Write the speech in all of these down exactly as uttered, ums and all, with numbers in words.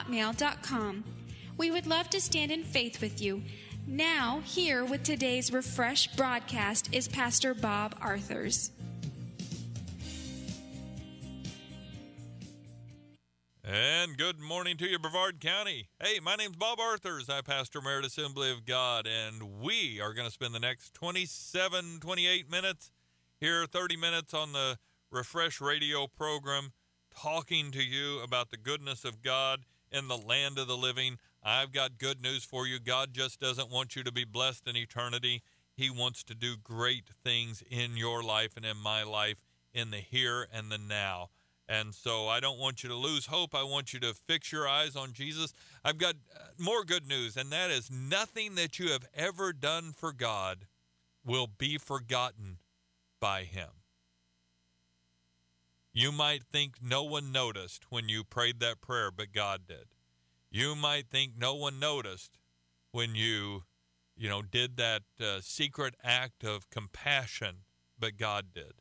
hotmail dot com. We would love to stand in faith with you. Now, here with today's Refresh broadcast is Pastor Bob Arthurs. And good morning to you, Brevard County. Hey, my name's Bob Arthurs. I pastor Merit Assembly of God, and we are going to spend the next twenty-seven, twenty-eight minutes here, thirty minutes on the Refresh radio program, talking to you about the goodness of God in the land of the living. I've got good news for you. God just doesn't want you to be blessed in eternity. He wants to do great things in your life and in my life, in the here and the now. And so I don't want you to lose hope. I want you to fix your eyes on Jesus. I've got more good news, and that is nothing that you have ever done for God will be forgotten by him. You might think no one noticed when you prayed that prayer, but God did. You might think no one noticed when you, you know, did that uh, secret act of compassion, but God did.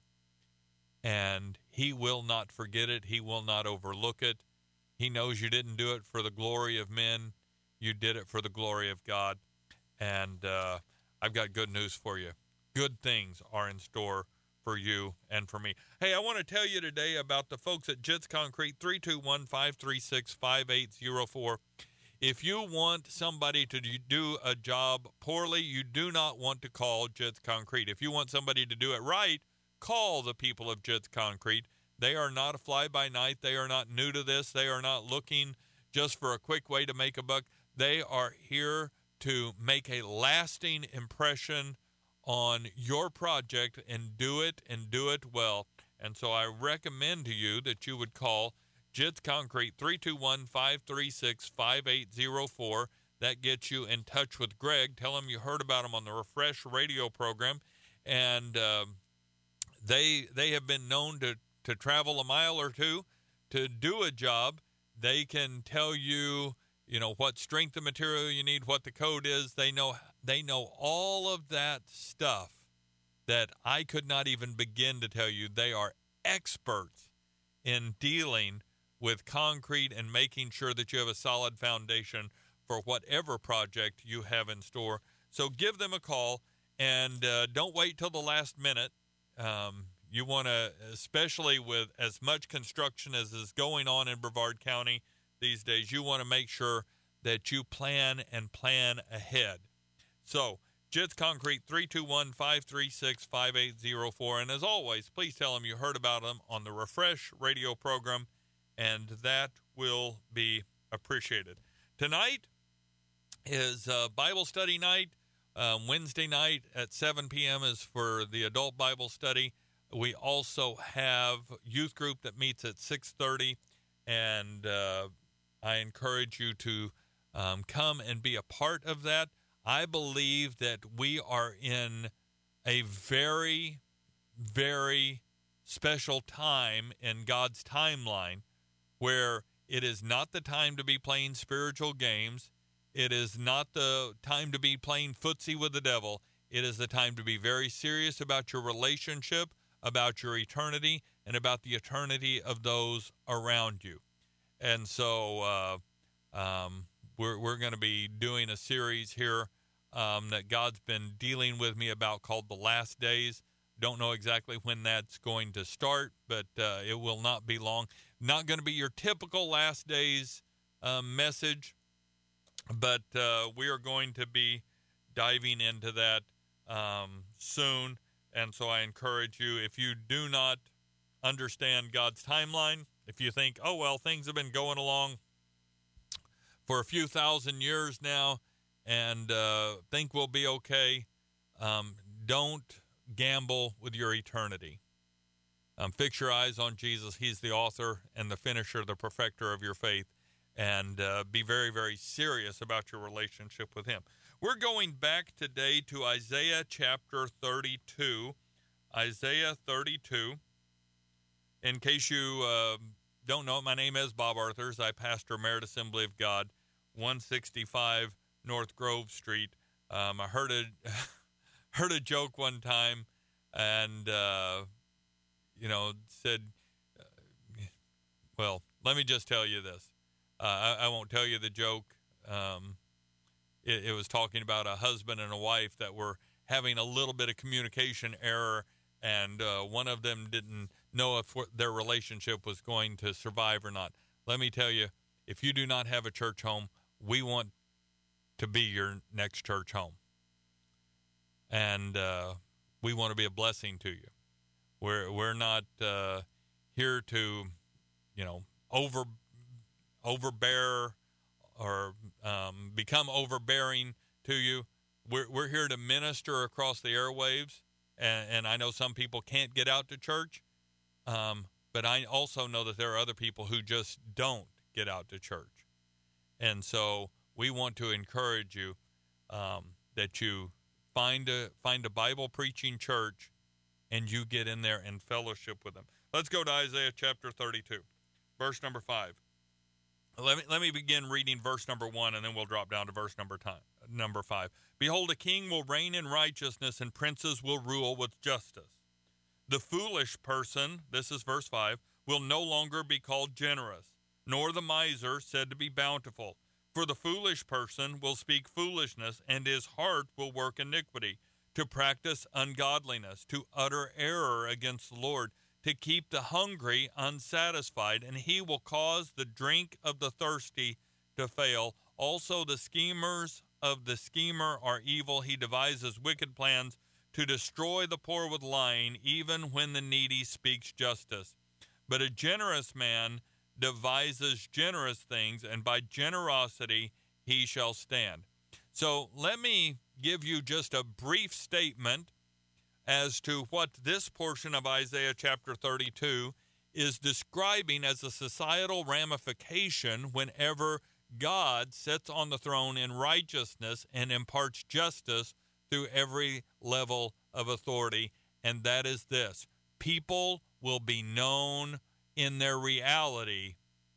And he will not forget it. He will not overlook it. He knows you didn't do it for the glory of men. You did it for the glory of God. And uh, I've got good news for you. Good things are in store for you and for me. Hey, I want to tell you today about the folks at Jits Concrete, three two one, five three six, five eight zero four. If you want somebody to do a job poorly, you do not want to call Jits Concrete. If you want somebody to do it right, call the people of Jits Concrete. They are not a fly-by-night. They are not new to this. They are not looking just for a quick way to make a buck. They are here to make a lasting impression on your project and do it and do it well. And so I recommend to you that you would call Jits Concrete, three two one, five three six, five eight zero four. That gets you in touch with Greg. Tell him you heard about him on the Refresh radio program. And um, They they have been known to, to travel a mile or two to do a job. They can tell you, you know, what strength of material you need, what the code is. They know they know all of that stuff that I could not even begin to tell you. They are experts in dealing with concrete and making sure that you have a solid foundation for whatever project you have in store. So give them a call, and uh, don't wait till the last minute. Um, you want to, especially with as much construction as is going on in Brevard County these days, you want to make sure that you plan and plan ahead. So, Jits Concrete, three two one, five three six, five eight zero four. And as always, please tell them you heard about them on the Refresh radio program, and that will be appreciated. Tonight is uh, Bible study night. Um, Wednesday night at seven p.m. is for the adult Bible study. We also have youth group that meets at six thirty, and uh, I encourage you to um, come and be a part of that. I believe that we are in a very, very special time in God's timeline where it is not the time to be playing spiritual games. It is not the time to be playing footsie with the devil. It is the time to be very serious about your relationship, about your eternity, and about the eternity of those around you. And so uh, um, we're we're going to be doing a series here um, that God's been dealing with me about called The Last Days. Don't know exactly when that's going to start, but uh, it will not be long. Not going to be your typical Last Days uh, message. But uh, we are going to be diving into that um, soon. And so I encourage you, if you do not understand God's timeline, if you think, oh, well, things have been going along for a few thousand years now and uh, think we'll be okay, um, don't gamble with your eternity. Um, fix your eyes on Jesus. He's the author and the finisher, the perfecter of your faith. And uh, be very, very serious about your relationship with him. We're going back today to Isaiah chapter thirty-two. Isaiah thirty-two. In case you uh, don't know, my name is Bob Arthurs. I pastor Merit Assembly of God, one sixty-five North Grove Street. Um, I heard a heard a joke one time, and uh, you know, said, uh, "Well, let me just tell you this." Uh, I, I won't tell you the joke. Um, it, it was talking about a husband and a wife that were having a little bit of communication error, and uh, one of them didn't know if their relationship was going to survive or not. Let me tell you, if you do not have a church home, we want to be your next church home. And uh, we want to be a blessing to you. We're we're not uh, here to, you know, over overbear or um, become overbearing to you. We're we're here to minister across the airwaves, and, and I know some people can't get out to church, um, but I also know that there are other people who just don't get out to church, and so we want to encourage you um, that you find a find a Bible preaching church, and you get in there and fellowship with them. Let's go to Isaiah chapter thirty-two, verse number five. Let me let me begin reading verse number one, and then we'll drop down to verse number time, number five. Behold, a king will reign in righteousness, and princes will rule with justice. The foolish person, this is verse five, will no longer be called generous, nor the miser said to be bountiful. For the foolish person will speak foolishness, and his heart will work iniquity, to practice ungodliness, to utter error against the Lord, to keep the hungry unsatisfied, and he will cause the drink of the thirsty to fail. Also the schemers of the schemer are evil. He devises wicked plans to destroy the poor with lying, even when the needy speaks justice. But a generous man devises generous things, and by generosity he shall stand. So let me give you just a brief statement as to what this portion of Isaiah chapter thirty-two is describing as a societal ramification whenever God sits on the throne in righteousness and imparts justice through every level of authority, and that is this: people will be known in their reality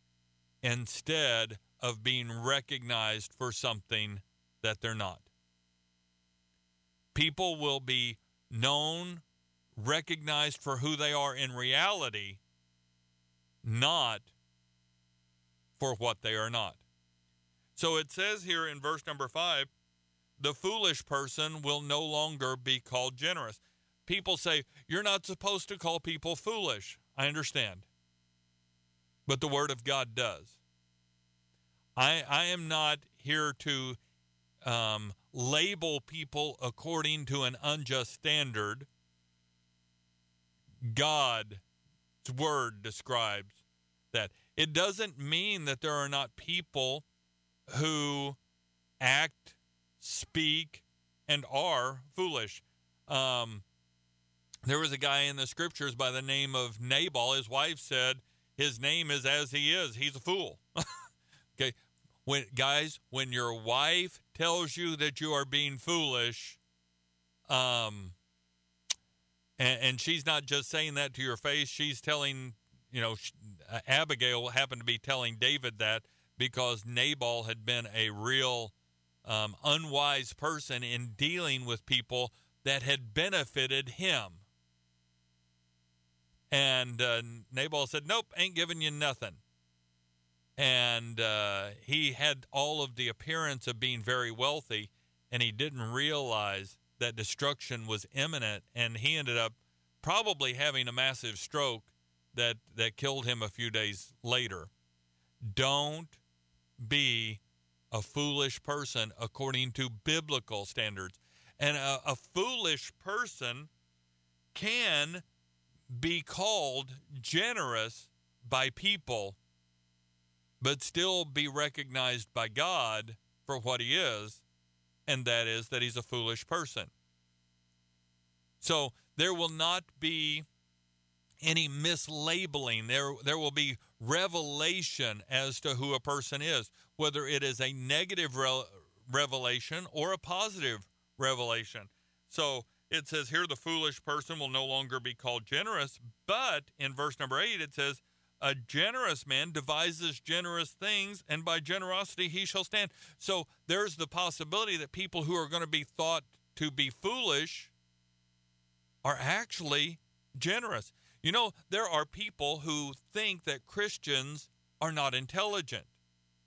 instead of being recognized for something that they're not. People will be known, recognized for who they are in reality, not for what they are not. So it says here in verse number five, the foolish person will no longer be called generous. People say, you're not supposed to call people foolish. I understand. But the Word of God does. I, I am not here to um, label people according to an unjust standard. God's Word describes that. It doesn't mean that there are not people who act, speak, and are foolish. Um, there was a guy in the scriptures by the name of Nabal. His wife said his name is as he is. He's a fool. Okay, when guys, when your wife tells you that you are being foolish, um, and, and she's not just saying that to your face, she's telling, you know, uh, Abigail happened to be telling David that because Nabal had been a real um, unwise person in dealing with people that had benefited him. And uh, Nabal said, nope, ain't giving you nothing. And uh, he had all of the appearance of being very wealthy, and he didn't realize that destruction was imminent, and he ended up probably having a massive stroke that, that killed him a few days later. Don't be a foolish person according to biblical standards. And a, a foolish person can be called generous by people, but still be recognized by God for what he is, and that is that he's a foolish person. So there will not be any mislabeling. There, there will be revelation as to who a person is, whether it is a negative re- revelation or a positive revelation. So it says here the foolish person will no longer be called generous, but in verse number eight it says, a generous man devises generous things, and by generosity he shall stand. So there's the possibility that people who are going to be thought to be foolish are actually generous. You know, there are people who think that Christians are not intelligent.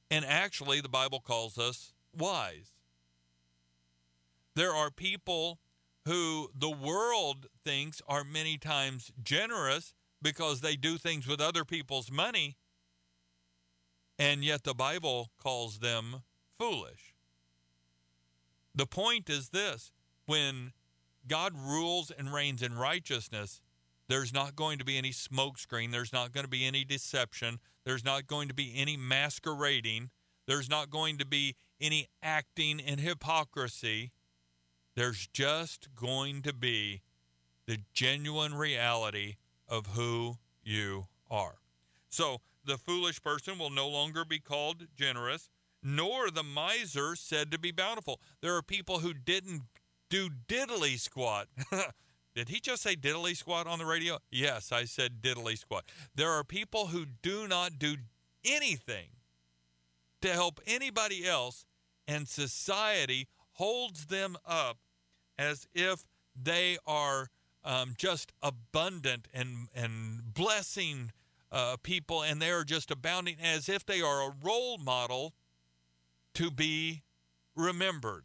And actually, the Bible calls us wise. There are people who the world thinks are many times generous because they do things with other people's money, and yet the Bible calls them foolish. The point is this: when God rules and reigns in righteousness, there's not going to be any smokescreen. There's not going to be any deception. There's not going to be any masquerading. There's not going to be any acting in hypocrisy. There's just going to be the genuine reality of who you are. So the foolish person will no longer be called generous, nor the miser said to be bountiful. There are people who didn't do diddly squat. Did he just say diddly squat on the radio? Yes, I said diddly squat. There are people who do not do anything to help anybody else, and society holds them up as if they are um, just abundant and, and blessing uh, people, and they are just abounding, as if they are a role model to be remembered.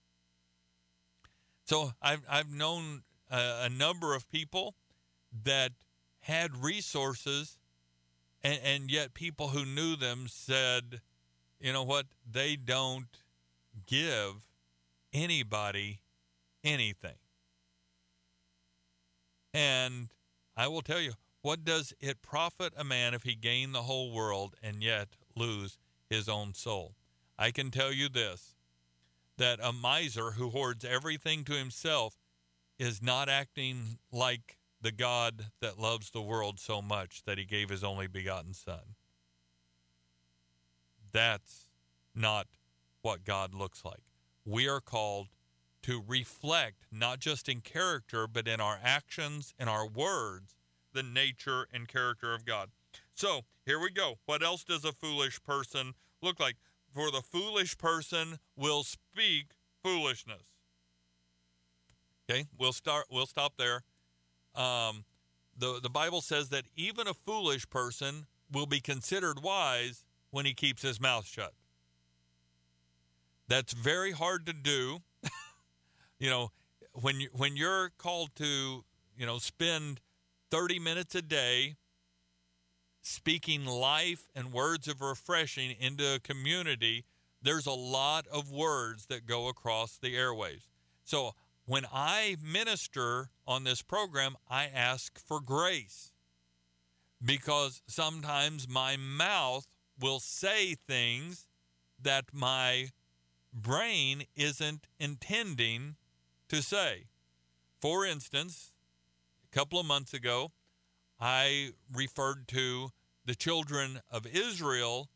So I've, I've known a, a number of people that had resources, and, and yet people who knew them said, you know what, they don't give anybody anything. And I will tell you, what does it profit a man if he gain the whole world and yet lose his own soul? I can tell you this, that a miser who hoards everything to himself is not acting like the God that loves the world so much that he gave his only begotten Son. That's not what God looks like. We are called to reflect, not just in character, but in our actions and our words, the nature and character of God. So here we go. What else does a foolish person look like? For the foolish person will speak foolishness. Okay, we'll start. We'll stop there. Um, the the Bible says that even a foolish person will be considered wise when he keeps his mouth shut. That's very hard to do. You know, when you when you're called to, you know, spend thirty minutes a day speaking life and words of refreshing into a community, there's a lot of words that go across the airwaves. So when I minister on this program, I ask for grace, because sometimes my mouth will say things that my brain isn't intending to say. For instance, a couple of months ago, I referred to the children of Israel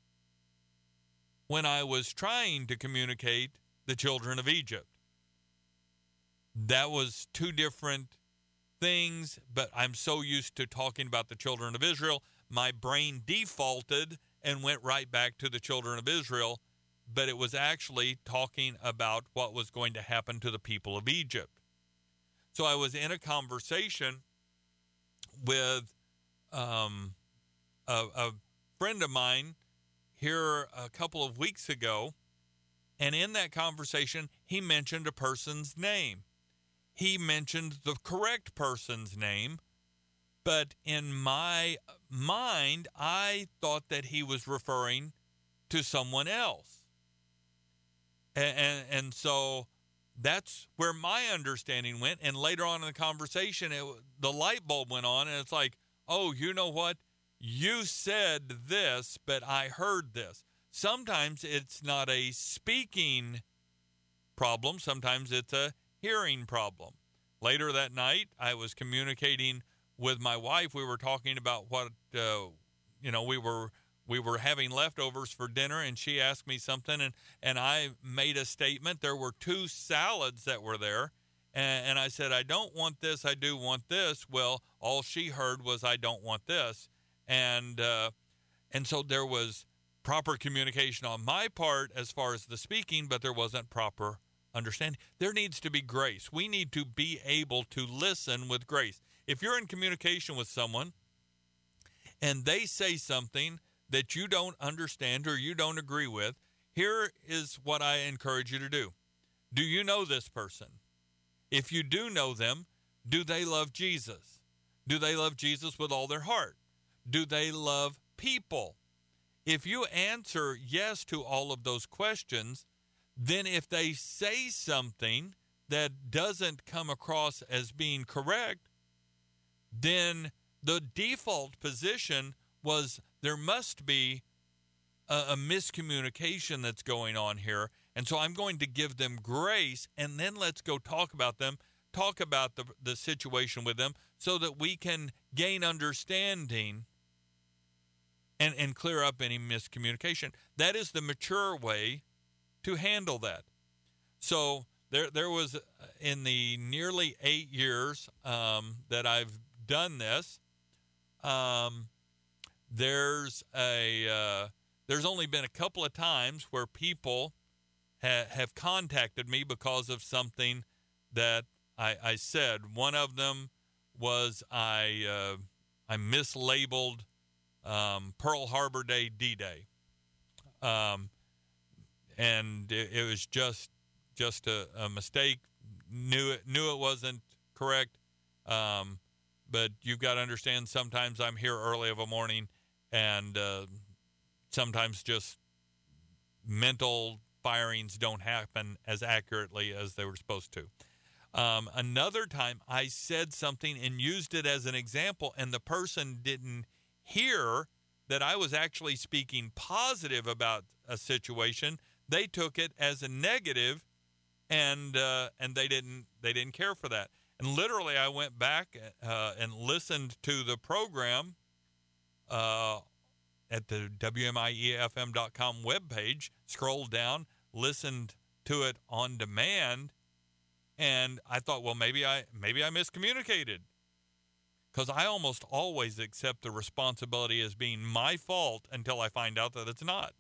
when I was trying to communicate the children of Egypt. That was two different things, but I'm so used to talking about the children of Israel, my brain defaulted and went right back to the children of Israel, but it was actually talking about what was going to happen to the people of Egypt. So I was in a conversation with um, a, a friend of mine here a couple of weeks ago, and in that conversation, he mentioned a person's name. He mentioned the correct person's name, but in my mind, I thought that he was referring to someone else. And, and, and so that's where my understanding went. And later on in the conversation, it, the light bulb went on, and it's like, oh, you know what? You said this, but I heard this. Sometimes it's not a speaking problem. Sometimes it's a hearing problem. Later that night, I was communicating with my wife. We were talking about what, uh, you know, we were we were having leftovers for dinner, and she asked me something, and, and I made a statement. There were two salads that were there, and, and I said, I don't want this, I do want this. Well, all she heard was, I don't want this. And, uh, and so there was proper communication on my part as far as the speaking, but there wasn't proper understanding. There needs to be grace. We need to be able to listen with grace. If you're in communication with someone and they say something that you don't understand or you don't agree with, here is what I encourage you to do. Do you know this person? If you do know them, do they love Jesus? Do they love Jesus with all their heart? Do they love people? If you answer yes to all of those questions, then if they say something that doesn't come across as being correct, then the default position was there must be a, a miscommunication that's going on here. And so I'm going to give them grace, and then let's go talk about them, talk about the, the situation with them so that we can gain understanding and, and clear up any miscommunication. That is the mature way to handle that. So there there was, in the nearly eight years um, that I've done this, um, there's a uh, there's only been a couple of times where people ha- have contacted me because of something that I, I said. One of them was I uh, I mislabeled um, Pearl Harbor Day D-Day, um, and it, it was just just a, a mistake. Knew it knew it wasn't correct. Um, But you've got to understand, sometimes I'm here early of a morning, and uh, sometimes just mental firings don't happen as accurately as they were supposed to. Um, another time I said something and used it as an example, and the person didn't hear that I was actually speaking positive about a situation. They took it as a negative, and uh, and they didn't they didn't care for that. And literally, I went back uh, and listened to the program uh, at the W M I E F M dot com webpage, scrolled down, listened to it on demand, and I thought, well, maybe I maybe I miscommunicated, because I almost always accept the responsibility as being my fault until I find out that it's not.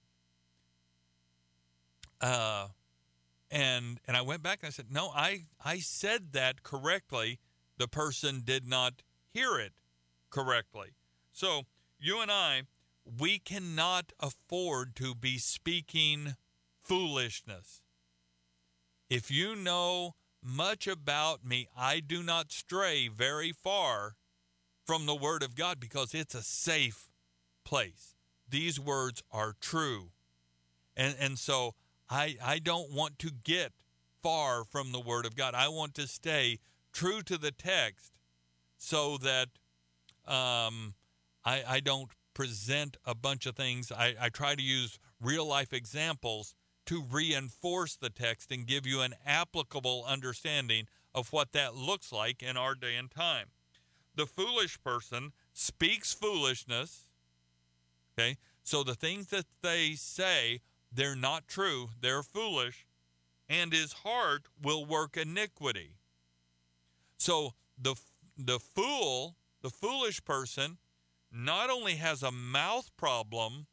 Uh And and I went back and I said, no, I, I said that correctly. The person did not hear it correctly. So you and I, we cannot afford to be speaking foolishness. If you know much about me, I do not stray very far from the Word of God, because it's a safe place. These words are true. And and so I, I don't want to get far from the Word of God. I want to stay true to the text so that um, I, I don't present a bunch of things. I, I try to use real-life examples to reinforce the text and give you an applicable understanding of what that looks like in our day and time. The foolish person speaks foolishness, okay? So the things that they say, they're not true, they're foolish, and his heart will work iniquity. So the the fool, the foolish person, not only has a mouth problem,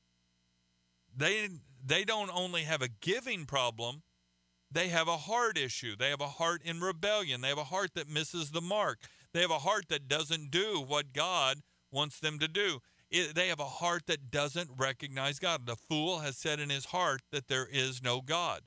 they they don't only have a giving problem, they have a heart issue. They have a heart in rebellion. They have a heart that misses the mark. They have a heart that doesn't do what God wants them to do. It, they have a heart that doesn't recognize God. The fool has said in his heart that there is no God.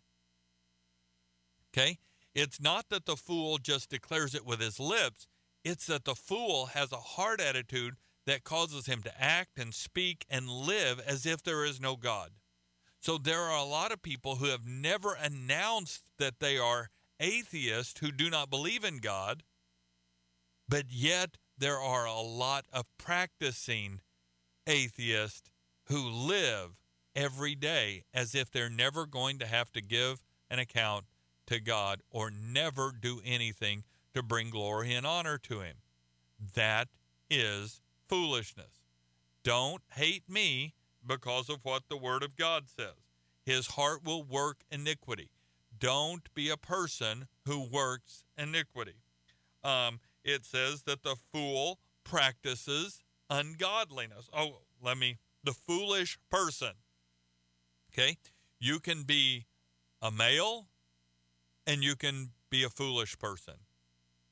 Okay? It's not that the fool just declares it with his lips. It's that the fool has a heart attitude that causes him to act and speak and live as if there is no God. So there are a lot of people who have never announced that they are atheists, who do not believe in God, but yet there are a lot of practicing atheists who live every day as if they're never going to have to give an account to God or never do anything to bring glory and honor to him. That is foolishness. Don't hate me because of what the Word of God says. His heart will work iniquity. Don't be a person who works iniquity. Um, it says that the fool practices ungodliness. Oh, let me, the foolish person. Okay? You can be a male and you can be a foolish person.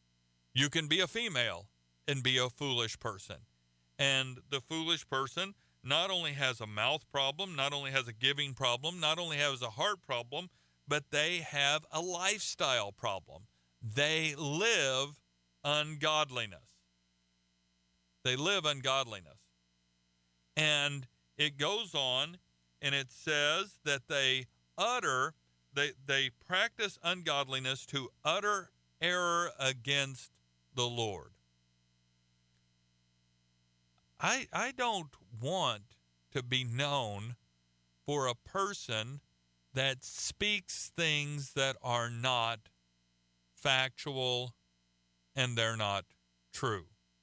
You can be a female and be a foolish person. And the foolish person not only has a mouth problem, not only has a giving problem, not only has a heart problem, but they have a lifestyle problem. They live ungodliness. They live ungodliness. And it goes on, and it says that they utter, they, they practice ungodliness to utter error against the Lord. I I don't want to be known for a person that speaks things that are not factual and they're not true.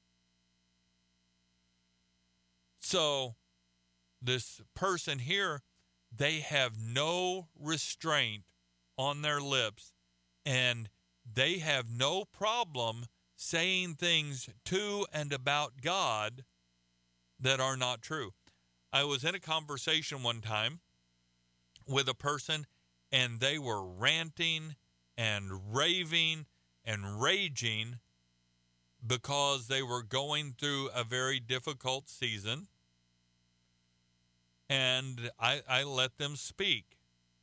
So this person here, they have no restraint on their lips, and they have no problem saying things to and about God that are not true. I was in a conversation one time with a person, and they were ranting and raving and raging because they were going through a very difficult season, and I, I let them speak.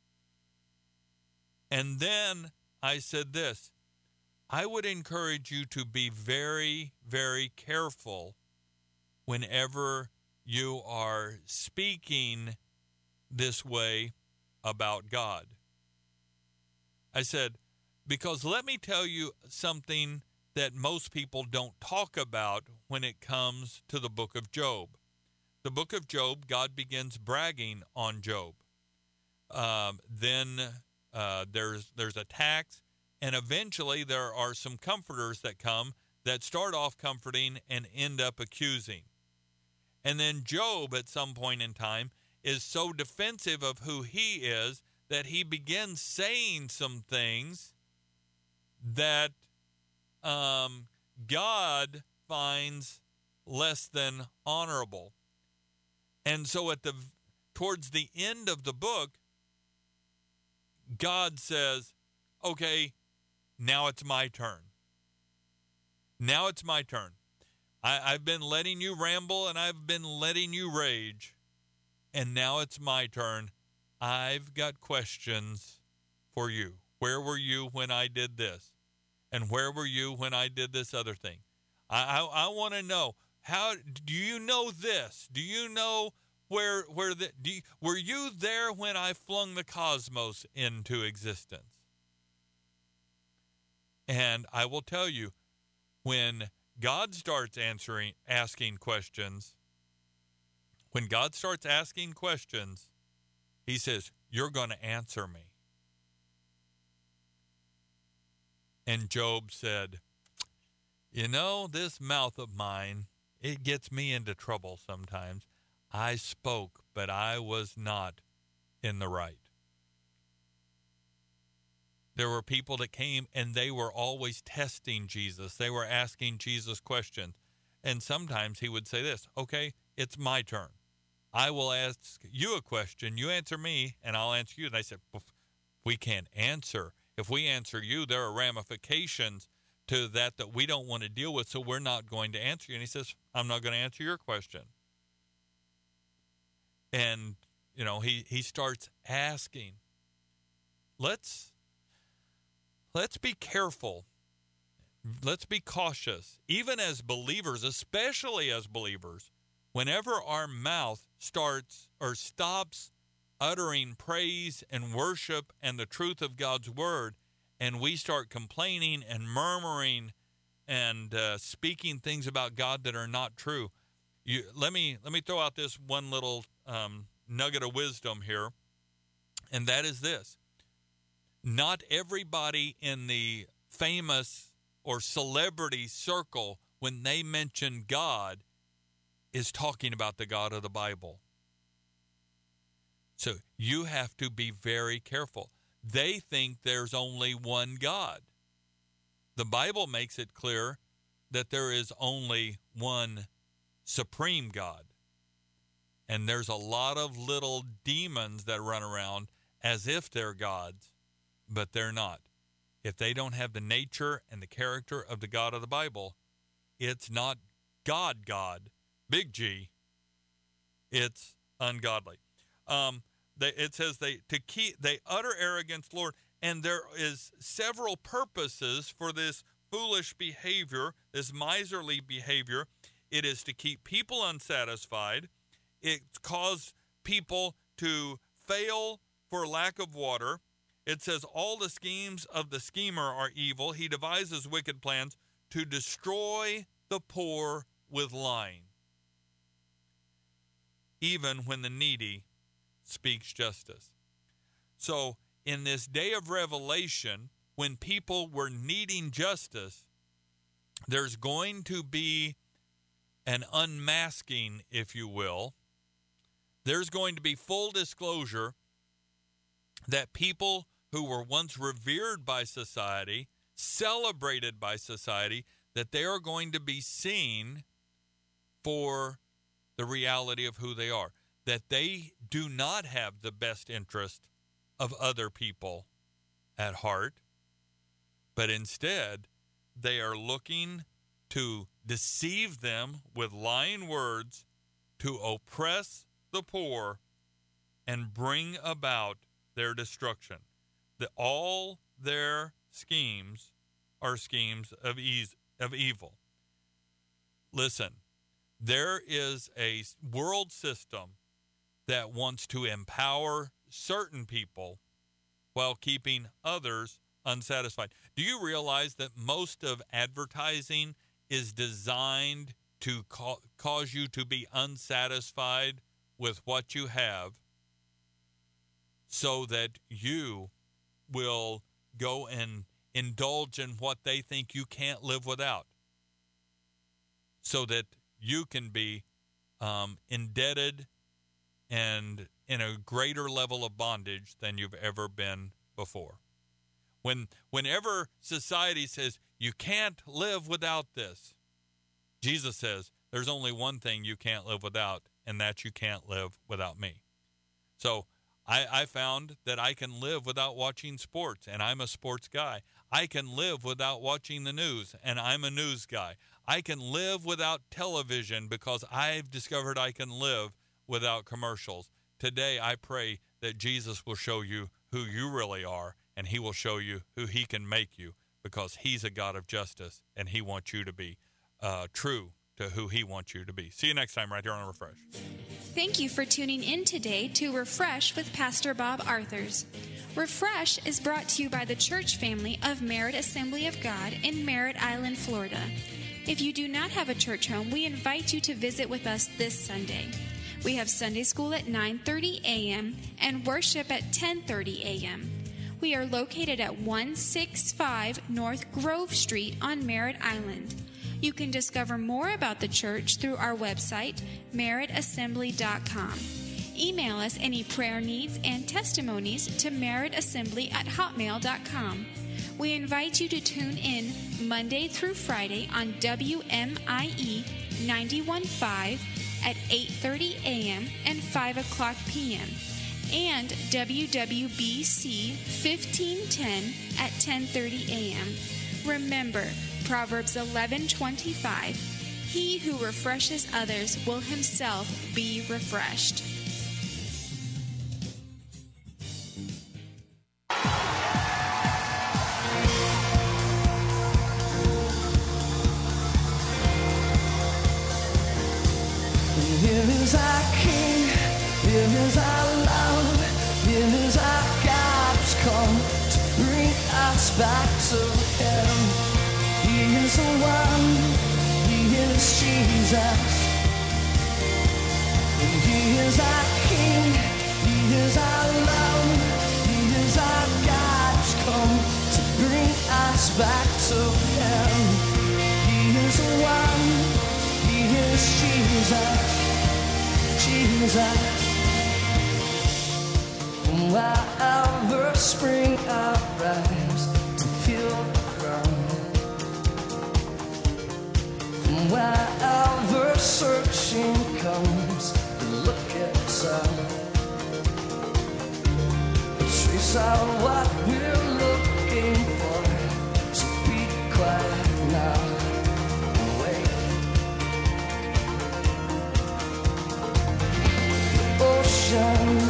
And then I said this: I would encourage you to be very, very careful whenever you are speaking this way about God. I said, because let me tell you something that most people don't talk about when it comes to the book of Job. The book of Job, God begins bragging on Job. Um, then uh, there's there's attacks, and eventually there are some comforters that come that start off comforting and end up accusing. And then Job, at some point in time, is so defensive of who he is that he begins saying some things that um, God finds less than honorable. And so at the towards the end of the book, God says, okay, now it's my turn. Now it's my turn. I, I've been letting you ramble and I've been letting you rage. And now it's my turn. I've got questions for you. Where were you when I did this? And where were you when I did this other thing? I I, I want to know, how do you know this? Do you know where where the do you, were you there when I flung the cosmos into existence? And I will tell you, when God starts answering asking questions, when God starts asking questions, he says, you're going to answer me. And Job said, you know, this mouth of mine, it gets me into trouble sometimes. I spoke, but I was not in the right. There were people that came and they were always testing Jesus. They were asking Jesus questions. And sometimes he would say this, okay, it's my turn. I will ask you a question. You answer me and I'll answer you. And I said, we can't answer. If we answer you, there are ramifications to that that we don't want to deal with, so we're not going to answer you. And he says, I'm not going to answer your question. And, you know, he, he starts asking. Let's, let's be careful. Let's be cautious. Even as believers, especially as believers, whenever our mouth starts or stops uttering praise and worship and the truth of God's word, and we start complaining and murmuring and uh, speaking things about God that are not true, you, let me let me throw out this one little um, nugget of wisdom here, and that is this. Not everybody in the famous or celebrity circle, when they mention God, is talking about the God of the Bible. So you have to be very careful. They think there's only one God. The Bible makes it clear that there is only one supreme God. And there's a lot of little demons that run around as if they're gods, but they're not. If they don't have the nature and the character of the God of the Bible, it's not God God, big G. it's ungodly. Um, they, it says they to keep they utter arrogance, Lord, and there is several purposes for this foolish behavior, this miserly behavior. It is to keep people unsatisfied. It caused people to fail for lack of water. It says all the schemes of the schemer are evil. He devises wicked plans to destroy the poor with lying, even when the needy speaks justice. So in this day of revelation, when people were needing justice, there's going to be an unmasking, if you will. There's going to be full disclosure that people who were once revered by society, celebrated by society, that they are going to be seen for the reality of who they are, that they do not have the best interest of other people at heart, but instead they are looking to deceive them with lying words, to oppress the poor, and bring about their destruction. That all their schemes are schemes of ease, of evil. Listen, there is a world system that wants to empower certain people while keeping others unsatisfied. Do you realize that most of advertising is designed to ca- cause you to be unsatisfied with what you have, so that you will go and indulge in what they think you can't live without, so that you can be um, indebted and in a greater level of bondage than you've ever been before. When, whenever society says, you can't live without this, Jesus says, there's only one thing you can't live without, and that you can't live without me. So I, I found that I can live without watching sports, and I'm a sports guy. I can live without watching the news, and I'm a news guy. I can live without television because I've discovered I can live without commercials. Today, I pray that Jesus will show you who you really are, and he will show you who he can make you, because he's a God of justice, and he wants you to be uh, true to who he wants you to be. See you next time right here on Refresh. Thank you for tuning in today to Refresh with Pastor Bob Arthurs. Refresh is brought to you by the church family of Merritt Assembly of God in Merritt Island, Florida. If you do not have a church home, we invite you to visit with us this Sunday. We have Sunday school at nine thirty a.m. and worship at ten thirty a.m. We are located at one sixty-five North Grove Street on Merritt Island. You can discover more about the church through our website, merritt assembly dot com. Email us any prayer needs and testimonies to merrittassembly at hotmail dot com. We invite you to tune in Monday through Friday on W M I E ninety-one point five at eight thirty a.m. and five o'clock p.m. and W W B C fifteen ten at ten thirty a.m. Remember, Proverbs eleven twenty-five, he who refreshes others will himself be refreshed. Here is our King, here is our love, here is our God who's come to bring us back to Him. He is the one, He is Jesus. And He is our King, He is our love, He is our God who's come to bring us back to Him. He is the one, He is Jesus. Jesus, from wherever spring arrives to heal the ground, from wherever searching comes to look at sound, trace out what we're looking for, so be quiet now. vision.